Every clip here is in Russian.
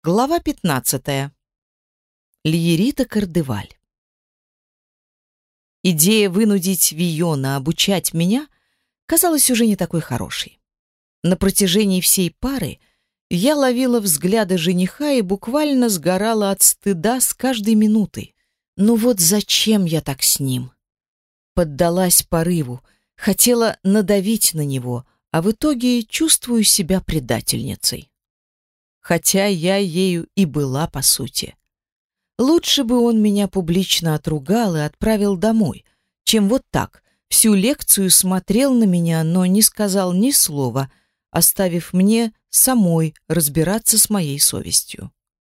Глава 15. Лиерита Кардеваль. Идея вынудить Вийона обучать меня казалась уже не такой хорошей. На протяжении всей пары я ловила взгляды жениха и буквально сгорала от стыда с каждой минутой. Ну вот зачем я так с ним? Поддалась порыву, хотела надавить на него, а в итоге чувствую себя предательницей. Хотя я ею и была по сути. Лучше бы он меня публично отругал и отправил домой, чем вот так, всю лекцию смотрел на меня, но не сказал ни слова, оставив мне самой разбираться с моей совестью.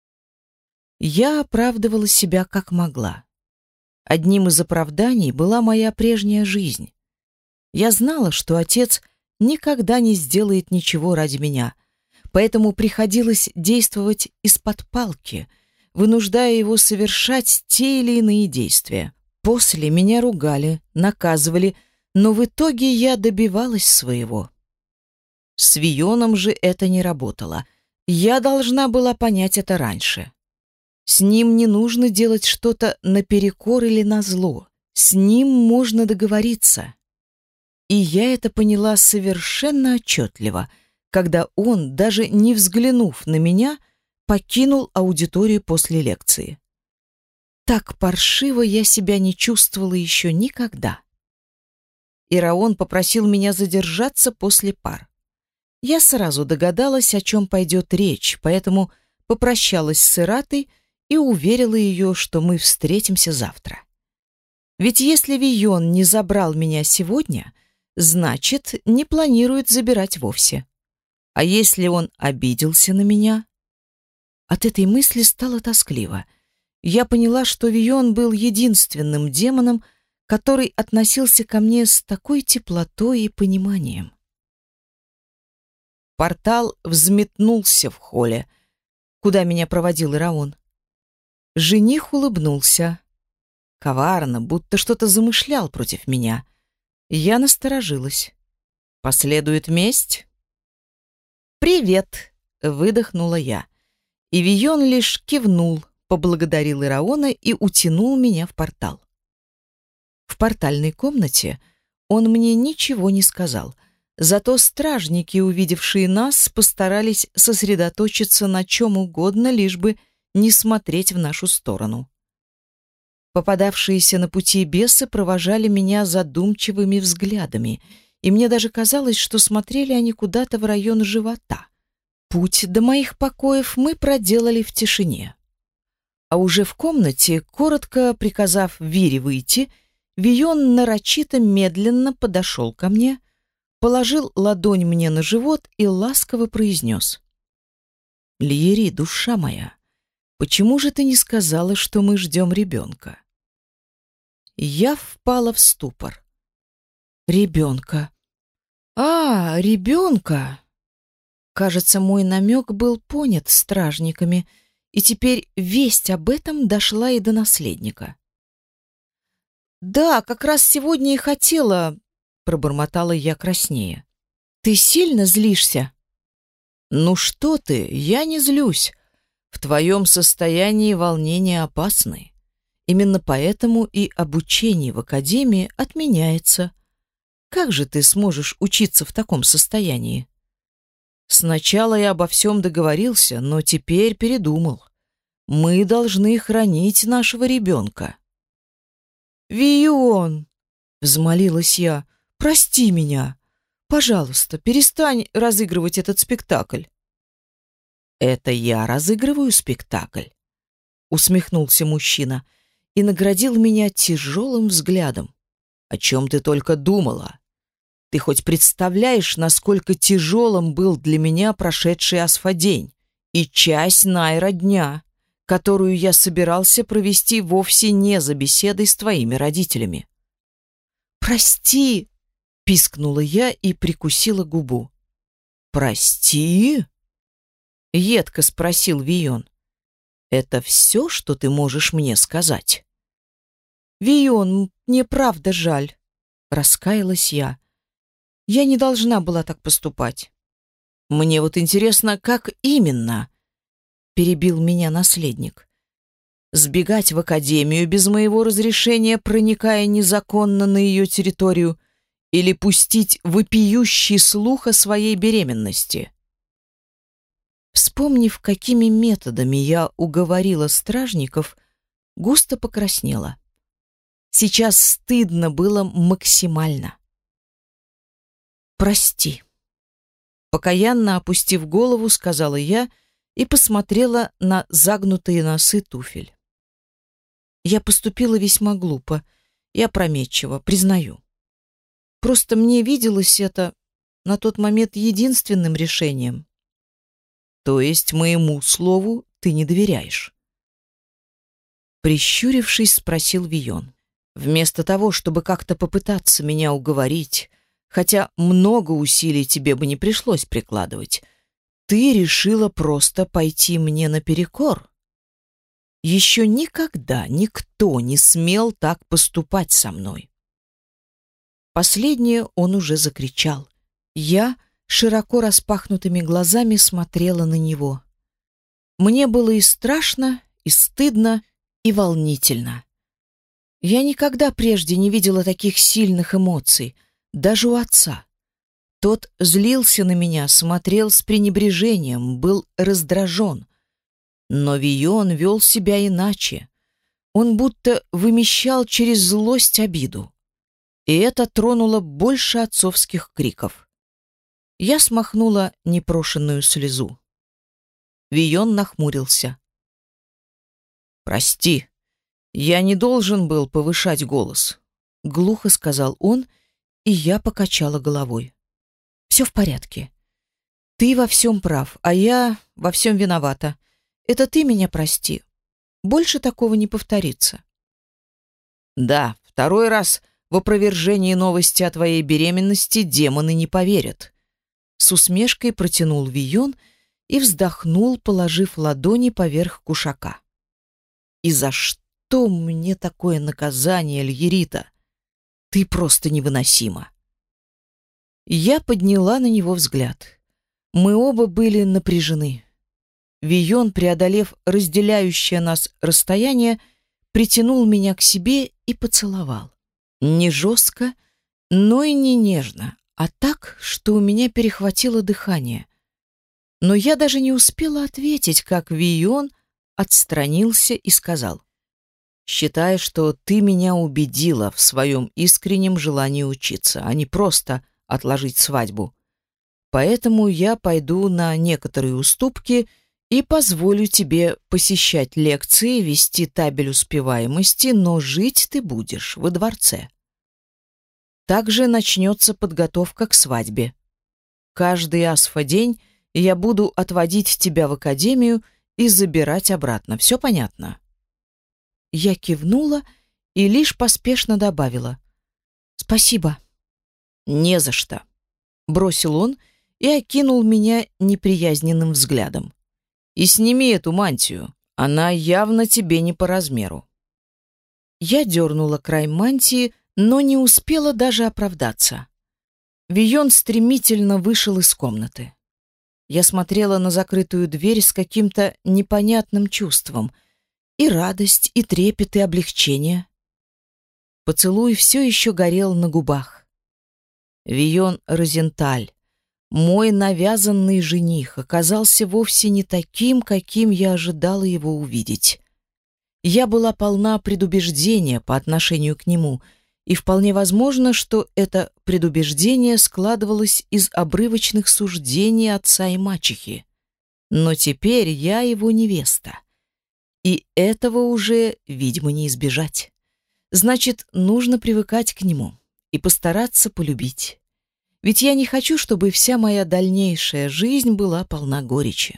Я оправдывала себя как могла. Одним из оправданий была моя прежняя жизнь. Я знала, что отец никогда не сделает ничего ради меня, поэтому приходилось действовать из-под палки, вынуждая его совершать те или иные действия. После меня ругали, наказывали, но в итоге я добивалась своего. С Вийоном же это не работало. Я должна была понять это раньше. С ним не нужно делать что-то наперекор или назло. С ним можно договориться. И я это поняла совершенно отчетливо, когда он, даже не взглянув на меня, покинул аудиторию после лекции. Так паршиво я себя не чувствовала еще никогда. Ираон попросил меня задержаться после пар. Я сразу догадалась, о чем пойдет речь, поэтому попрощалась с Иратой и уверила ее, что мы встретимся завтра. Ведь если Вийон не забрал меня сегодня, значит, не планирует забирать вовсе. А если он обиделся на меня? От этой мысли стало тоскливо. Я поняла, что Вийон был единственным демоном, который относился ко мне с такой теплотой и пониманием. Портал взметнулся в холле, куда меня проводил Ираон. Жених улыбнулся. Коварно, будто что-то замышлял против меня. Я насторожилась. Последует месть? «Привет!» — выдохнула я. И Вийон лишь кивнул, поблагодарил Ираона и утянул меня в портал. В портальной комнате он мне ничего не сказал, зато стражники, увидевшие нас, постарались сосредоточиться на чем угодно, лишь бы не смотреть в нашу сторону. Попадавшиеся на пути бесы провожали меня задумчивыми взглядами, и мне даже казалось, что смотрели они куда-то в район живота. Путь до моих покоев мы проделали в тишине. А уже в комнате, коротко приказав Вире выйти, Вийон нарочито медленно подошел ко мне, положил ладонь мне на живот и ласково произнес: «Лиери, душа моя, почему же ты не сказала, что мы ждем ребенка?» Я впала в ступор. Ребенка. Ребенка! Кажется, мой намек был понят стражниками, и теперь весть об этом дошла и до наследника. «Да, как раз сегодня и хотела», — пробормотала я краснея. «Ты сильно злишься?» «Ну что ты, я не злюсь. В твоем состоянии волнения опасны. Именно поэтому и обучение в академии отменяется. Как же ты сможешь учиться в таком состоянии? Сначала я обо всем договорился, но теперь передумал. Мы должны хранить нашего ребенка». «Вийон!» — взмолилась я. «Прости меня. Пожалуйста, перестань разыгрывать этот спектакль». «Это я разыгрываю спектакль?» — усмехнулся мужчина и наградил меня тяжелым взглядом. «О чем ты только думала? Ты хоть представляешь, насколько тяжелым был для меня прошедший Асфодень и часть Найра дня, которую я собирался провести вовсе не за беседой с твоими родителями?» «Прости!» — пискнула я и прикусила губу. «Прости?» — едко спросил Вийон. «Это все, что ты можешь мне сказать?» «Вийон, мне правда жаль», — раскаялась я. «Я не должна была так поступать». «Мне вот интересно, как именно?» перебил меня наследник. Сбегать в академию без моего разрешения, проникая незаконно на ее территорию, или пустить вопиющий слух о своей беременности? Вспомнив, какими методами я уговорила стражников, густо покраснела. Сейчас стыдно было максимально. «Прости», — покаянно опустив голову, сказала я и посмотрела на загнутые носы туфель. Я поступила весьма глупо и опрометчиво, признаю. Просто мне виделось это на тот момент единственным решением. То есть моему слову ты не доверяешь? Прищурившись, спросил Вийон. Вместо того, чтобы как-то попытаться меня уговорить, хотя много усилий тебе бы не пришлось прикладывать, ты решила просто пойти мне наперекор. Еще никогда никто не смел так поступать со мной. Последнее он уже закричал. Я широко распахнутыми глазами смотрела на него. Мне было и страшно, и стыдно, и волнительно. Я никогда прежде не видела таких сильных эмоций, даже у отца. Тот злился на меня, смотрел с пренебрежением, был раздражен. Но Вийон вел себя иначе. Он будто вымещал через злость обиду. И это тронуло больше отцовских криков. Я смахнула непрошенную слезу. Вийон нахмурился. «Прости, я не должен был повышать голос», — глухо сказал он, и я покачала головой. «Все в порядке. Ты во всем прав, а я во всем виновата. Это ты меня прости. Больше такого не повторится». «Да, второй раз в опровержении новости о твоей беременности демоны не поверят», — с усмешкой протянул Вийон и вздохнул, положив ладони поверх кушака. «И за что мне такое наказание, Льерита? Ты просто невыносима». Я подняла на него взгляд. Мы оба были напряжены. Вийон, преодолев разделяющее нас расстояние, притянул меня к себе и поцеловал. Не жестко, но и не нежно, а так, что у меня перехватило дыхание. Но я даже не успела ответить, как Вийон отстранился и сказал: «Считай, что ты меня убедила в своем искреннем желании учиться, а не просто отложить свадьбу. Поэтому я пойду на некоторые уступки и позволю тебе посещать лекции, вести табель успеваемости, но жить ты будешь во дворце. Также начнется подготовка к свадьбе. Каждый асфа-день я буду отводить тебя в академию и забирать обратно. Все понятно?» Я кивнула и лишь поспешно добавила: «Спасибо». «Не за что», — бросил он и окинул меня неприязненным взглядом. «И сними эту мантию, она явно тебе не по размеру». Я дернула край мантии, но не успела даже оправдаться. Вийон стремительно вышел из комнаты. Я смотрела на закрытую дверь с каким-то непонятным чувством. И радость, и трепет, и облегчение. Поцелуй все еще горел на губах. Вийон Розенталь, мой навязанный жених, оказался вовсе не таким, каким я ожидала его увидеть. Я была полна предубеждения по отношению к нему, и вполне возможно, что это предубеждение складывалось из обрывочных суждений отца и мачехи. Но теперь я его невеста. И этого уже, видимо, не избежать. Значит, нужно привыкать к нему и постараться полюбить. Ведь я не хочу, чтобы вся моя дальнейшая жизнь была полна горечи.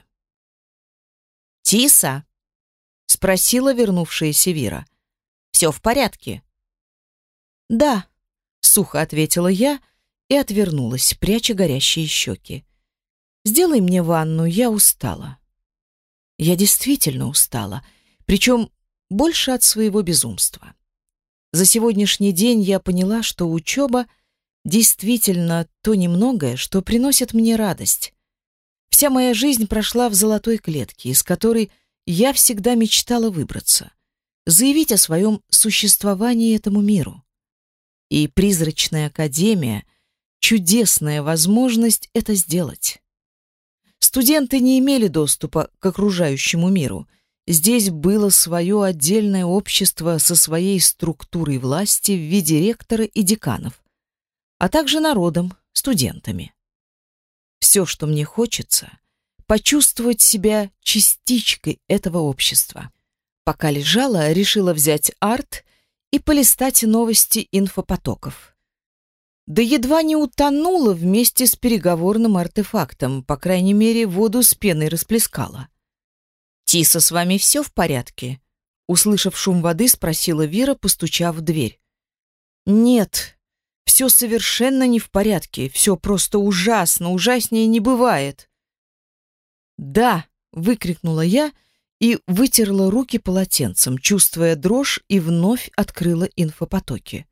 «Тиса?» — спросила вернувшаяся Вира. «Все в порядке?» «Да», — сухо ответила я и отвернулась, пряча горящие щеки. «Сделай мне ванну, я устала». Я действительно устала, причем больше от своего безумства. За сегодняшний день я поняла, что учеба действительно то немногое, что приносит мне радость. Вся моя жизнь прошла в золотой клетке, из которой я всегда мечтала выбраться, заявить о своем существовании этому миру. И призрачная академия — чудесная возможность это сделать. Студенты не имели доступа к окружающему миру. Здесь было свое отдельное общество со своей структурой власти в виде ректора и деканов, а также народом, студентами. Все, что мне хочется — почувствовать себя частичкой этого общества. Пока лежала, решила взять арт и полистать новости инфопотоков. Да едва не утонула вместе с переговорным артефактом, по крайней мере, воду с пеной расплескала. «Тиса, с вами все в порядке?» Услышав шум воды, спросила Вера, постучав в дверь. «Нет, все совершенно не в порядке, все просто ужасно, ужаснее не бывает». «Да!» — выкрикнула я и вытерла руки полотенцем, чувствуя дрожь, и вновь открыла инфопотоки.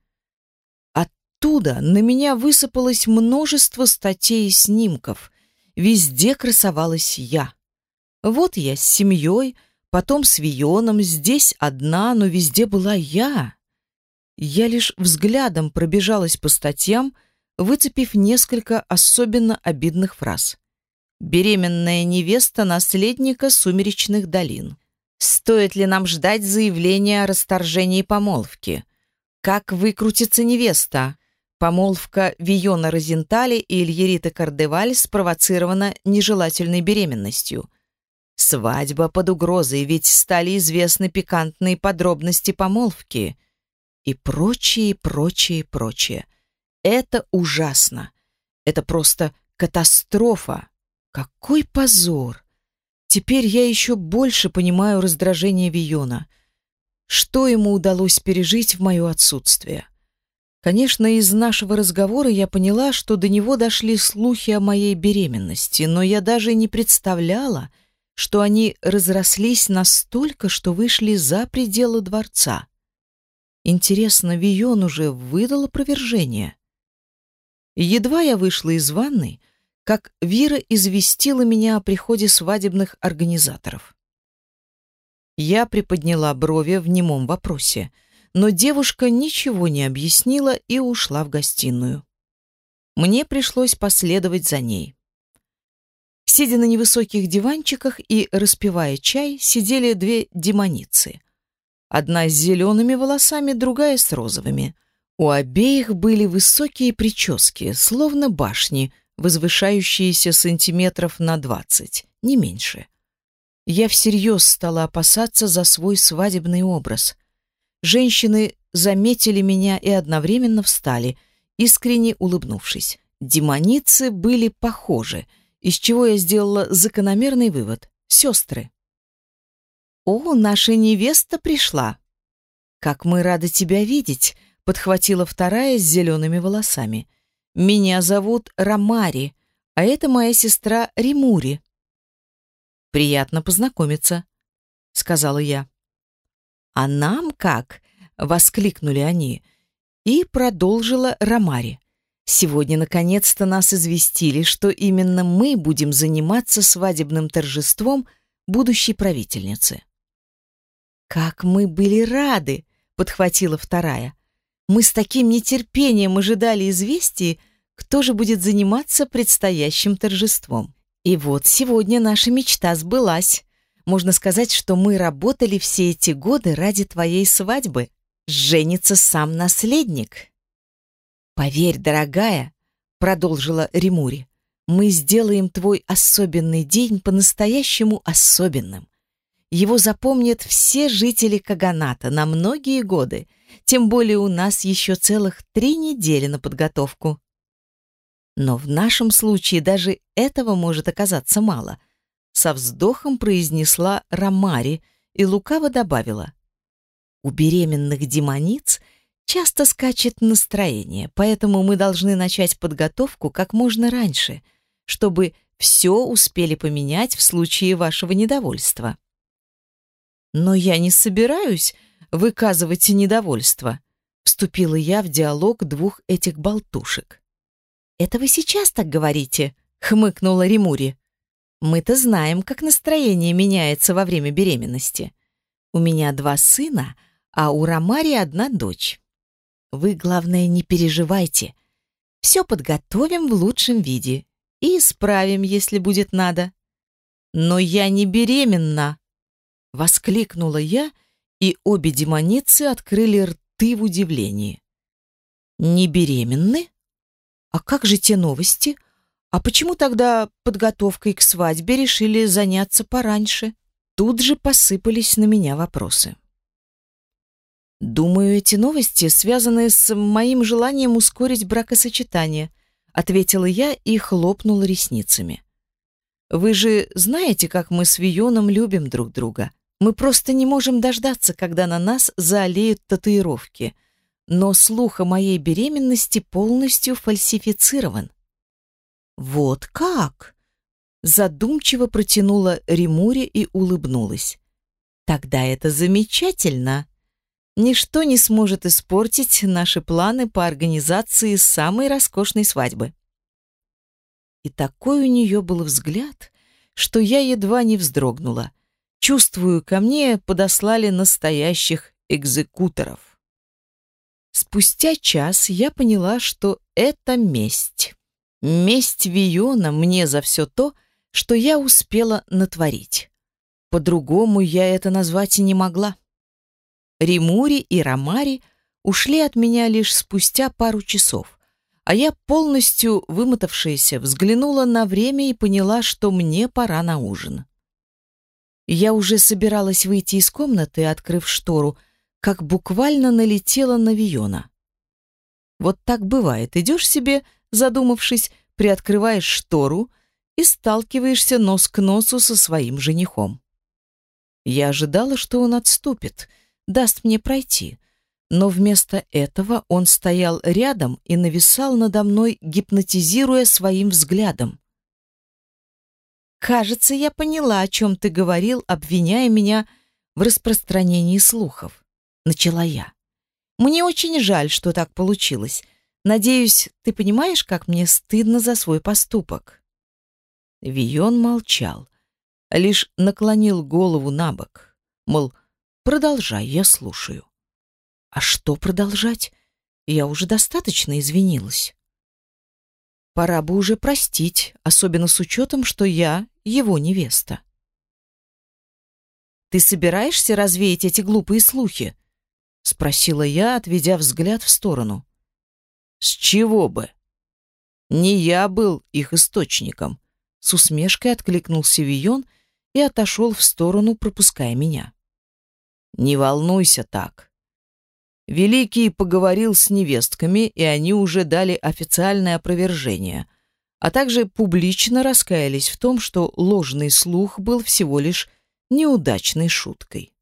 Оттуда на меня высыпалось множество статей и снимков. Везде красовалась я. Вот я с семьей, потом с Вионом, здесь одна, но везде была я. Я лишь взглядом пробежалась по статьям, выцепив несколько особенно обидных фраз. «Беременная невеста наследника Сумеречных долин». «Стоит ли нам ждать заявления о расторжении помолвки?» «Как выкрутится невеста?» Помолвка Виона Розентали и Ильериты Кардеваль спровоцирована нежелательной беременностью. Свадьба под угрозой, ведь стали известны пикантные подробности помолвки. И прочее, прочее, прочее. Это ужасно. Это просто катастрофа. Какой позор! Теперь я еще больше понимаю раздражение Виона. Что ему удалось пережить в мое отсутствие? Конечно, из нашего разговора я поняла, что до него дошли слухи о моей беременности, но я даже не представляла, что они разрослись настолько, что вышли за пределы дворца. Интересно, Вион уже выдал опровержение? Едва я вышла из ванной, как Вира известила меня о приходе свадебных организаторов. Я приподняла брови в немом вопросе, но девушка ничего не объяснила и ушла в гостиную. Мне пришлось последовать за ней. Сидя на невысоких диванчиках и распивая чай, сидели две демоницы. Одна с зелеными волосами, другая с розовыми. У обеих были высокие прически, словно башни, возвышающиеся сантиметров на 20, не меньше. Я всерьез стала опасаться за свой свадебный образ. Женщины заметили меня и одновременно встали, искренне улыбнувшись. Демоницы были похожи, из чего я сделала закономерный вывод — сестры. «О, наша невеста пришла!» «Как мы рады тебя видеть!» — подхватила вторая с зелеными волосами. «Меня зовут Рамари, а это моя сестра Римури». «Приятно познакомиться», — сказала я. «А нам как?» — воскликнули они. И продолжила Рамари. «Сегодня наконец-то нас известили, что именно мы будем заниматься свадебным торжеством будущей правительницы». «Как мы были рады!» — подхватила вторая. «Мы с таким нетерпением ожидали известий, кто же будет заниматься предстоящим торжеством. И вот сегодня наша мечта сбылась. Можно сказать, что мы работали все эти годы ради твоей свадьбы. Женится сам наследник». «Поверь, дорогая», — продолжила Римури, «мы сделаем твой особенный день по-настоящему особенным. Его запомнят все жители Каганата на многие годы, тем более у нас еще целых 3 недели на подготовку». «Но в нашем случае даже этого может оказаться мало», — со вздохом произнесла Рамари и лукаво добавила. «У беременных демониц часто скачет настроение, поэтому мы должны начать подготовку как можно раньше, чтобы все успели поменять в случае вашего недовольства». «Но я не собираюсь выказывать недовольство», — вступила я в диалог двух этих болтушек. «Это вы сейчас так говорите?» — хмыкнула Римури. Мы-то знаем, как настроение меняется во время беременности. У меня 2 сына, а у Ромари 1 дочь. Вы, главное, не переживайте. Все подготовим в лучшем виде и исправим, если будет надо. Но я не беременна, воскликнула я, и обе демоницы открыли рты в удивлении. Не беременны? А как же те новости? А почему тогда подготовкой к свадьбе решили заняться пораньше? Тут же посыпались на меня вопросы. Думаю, эти новости связаны с моим желанием ускорить бракосочетание, ответила я и хлопнула ресницами. Вы же знаете, как мы с Вионом любим друг друга. Мы просто не можем дождаться, когда на нас заолеют татуировки. Но слух о моей беременности полностью фальсифицирован. Вот как? Задумчиво протянула Римури и улыбнулась. Тогда это замечательно. Ничто не сможет испортить наши планы по организации самой роскошной свадьбы. И такой у нее был взгляд, что я едва не вздрогнула. Чувствую, ко мне подослали настоящих экзекуторов. Спустя час я поняла, что это месть. Месть Виона мне за все то, что я успела натворить. По-другому я это назвать и не могла. Римури и Ромари ушли от меня лишь спустя пару часов, а я, полностью вымотавшаяся, взглянула на время и поняла, что мне пора на ужин. Я уже собиралась выйти из комнаты, открыв штору, как буквально налетела на Виона. Вот так бывает. Идешь себе, задумавшись, приоткрываешь штору и сталкиваешься нос к носу со своим женихом. Я ожидала, что он отступит, даст мне пройти, но вместо этого он стоял рядом и нависал надо мной, гипнотизируя своим взглядом. «Кажется, я поняла, о чем ты говорил, обвиняя меня в распространении слухов», — начала я. «Мне очень жаль, что так получилось. Надеюсь, ты понимаешь, как мне стыдно за свой поступок». Вион молчал, лишь наклонил голову набок, мол, продолжай, я слушаю. А что продолжать? Я уже достаточно извинилась. Пора бы уже простить, особенно с учетом, что я его невеста. «Ты собираешься развеять эти глупые слухи?» — спросила я, отведя взгляд в сторону. «С чего бы? Не я был их источником», — с усмешкой откликнулся Вион и отошел в сторону, пропуская меня. «Не волнуйся так. Великий поговорил с невестками, и они уже дали официальное опровержение, а также публично раскаялись в том, что ложный слух был всего лишь неудачной шуткой».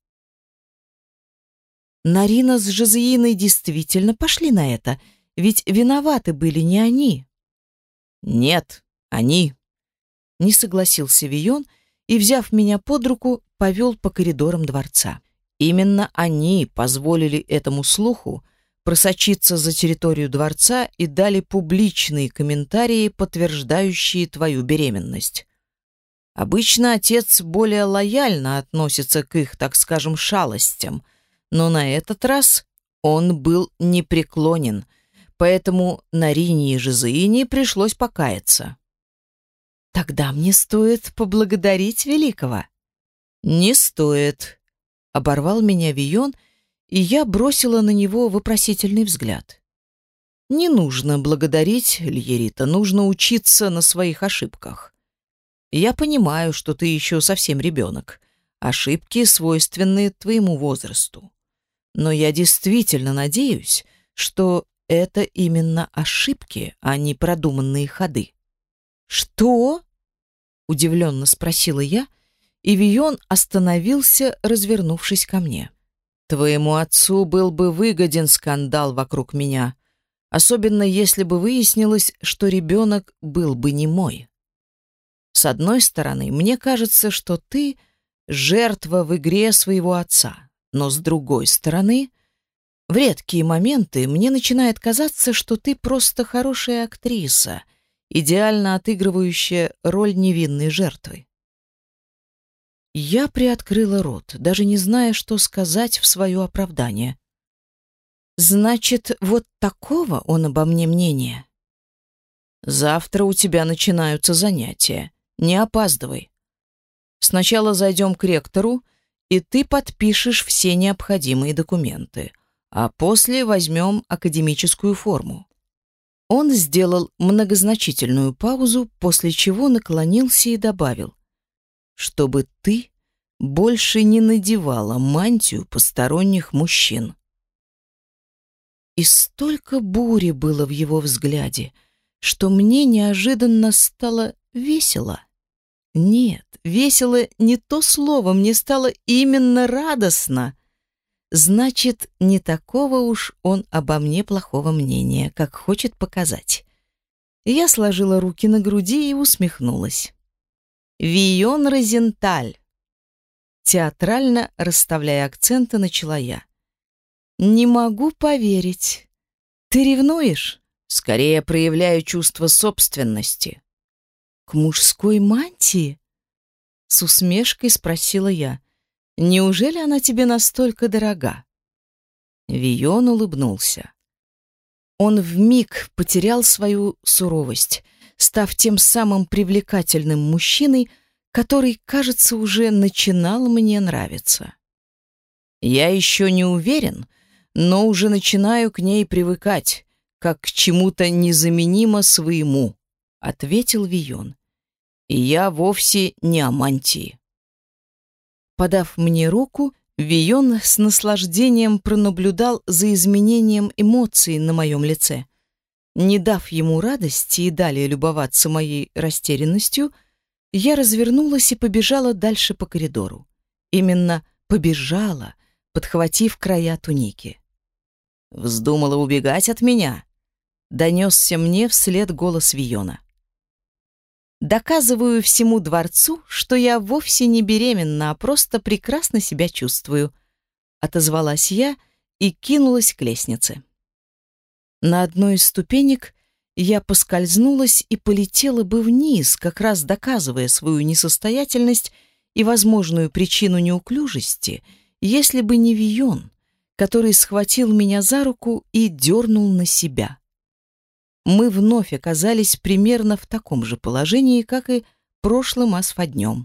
Нарина с Жозеиной действительно пошли на это, ведь виноваты были не они. «Нет, они», — не согласился Вион и, взяв меня под руку, повел по коридорам дворца. Именно они позволили этому слуху просочиться за территорию дворца и дали публичные комментарии, подтверждающие твою беременность. Обычно отец более лояльно относится к их, так скажем, шалостям, но на этот раз он был непреклонен, поэтому Нарине и Жозеине пришлось покаяться. «Тогда мне стоит поблагодарить Великого». «Не стоит», — оборвал меня Вион, и я бросила на него вопросительный взгляд. «Не нужно благодарить, Льерита, нужно учиться на своих ошибках. Я понимаю, что ты еще совсем ребенок. Ошибки свойственны твоему возрасту. Но я действительно надеюсь, что это именно ошибки, а не продуманные ходы». «Что?» — удивленно спросила я, и Вион остановился, развернувшись ко мне. «Твоему отцу был бы выгоден скандал вокруг меня, особенно если бы выяснилось, что ребенок был бы не мой. С одной стороны, мне кажется, что ты жертва в игре своего отца, но с другой стороны, в редкие моменты мне начинает казаться, что ты просто хорошая актриса, идеально отыгрывающая роль невинной жертвы. Я приоткрыла рот, даже не зная, что сказать в свое оправдание. Значит, вот такого он обо мне мнения. Завтра у тебя начинаются занятия. Не опаздывай. Сначала зайдем к ректору, и ты подпишешь все необходимые документы, а после возьмем академическую форму. Он сделал многозначительную паузу, после чего наклонился и добавил, чтобы ты больше не надевала мантию посторонних мужчин. И столько бури было в его взгляде, что мне неожиданно стало весело. Нет, весело не то слово, мне стало именно радостно. Значит, не такого уж он обо мне плохого мнения, как хочет показать. Я сложила руки на груди и усмехнулась. «Вийон Розенталь!» Театрально, расставляя акценты, начала я. «Не могу поверить. Ты ревнуешь?» «Скорее проявляю чувство собственности». «К мужской мантии?» С усмешкой спросила я. «Неужели она тебе настолько дорога?» Вийон улыбнулся. Он вмиг потерял свою суровость, став тем самым привлекательным мужчиной, который, кажется, уже начинал мне нравиться. «Я еще не уверен, но уже начинаю к ней привыкать, как к чему-то незаменимо своему», — ответил Вийон. «И я вовсе не о мантии». Подав мне руку, Вийон с наслаждением пронаблюдал за изменением эмоций на моем лице. Не дав ему радости и далее любоваться моей растерянностью, я развернулась и побежала дальше по коридору. Именно побежала, подхватив края туники. «Вздумала убегать от меня?» — донесся мне вслед голос Вийона. «Доказываю всему дворцу, что я вовсе не беременна, а просто прекрасно себя чувствую», — отозвалась я и кинулась к лестнице. На одной из ступенек я поскользнулась и полетела бы вниз, как раз доказывая свою несостоятельность и возможную причину неуклюжести, если бы не Вийон, который схватил меня за руку и дернул на себя. Мы вновь оказались примерно в таком же положении, как и прошлым асфоднем.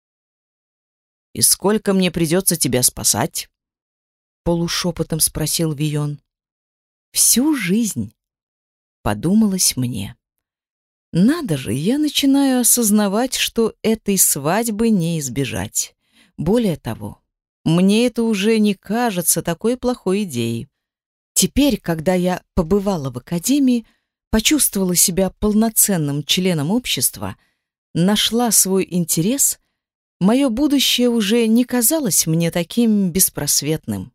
«И сколько мне придется тебя спасать?» — полушепотом спросил Вийон. «Всю жизнь», — подумалось мне. Надо же, я начинаю осознавать, что этой свадьбы не избежать. Более того, мне это уже не кажется такой плохой идеей. Теперь, когда я побывала в академии, почувствовала себя полноценным членом общества, нашла свой интерес, мое будущее уже не казалось мне таким беспросветным.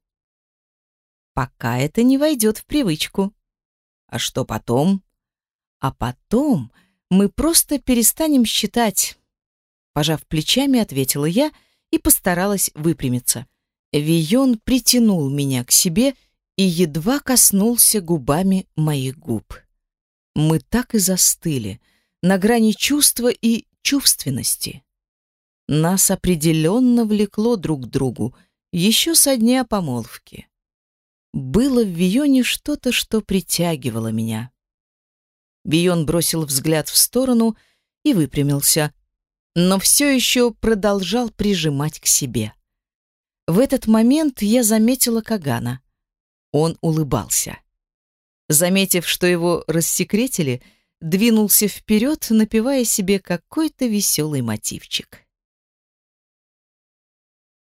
Пока это не войдет в привычку. А что потом? А потом мы просто перестанем считать. Пожав плечами, ответила я и постаралась выпрямиться. Вийон притянул меня к себе и едва коснулся губами моих губ. Мы так и застыли, на грани чувства и чувственности. Нас определенно влекло друг к другу еще со дня помолвки. Было в Вийоне что-то, что притягивало меня. Вийон бросил взгляд в сторону и выпрямился, но все еще продолжал прижимать к себе. В этот момент я заметила Кагана. Он улыбался. Заметив, что его рассекретили, двинулся вперед, напевая себе какой-то веселый мотивчик.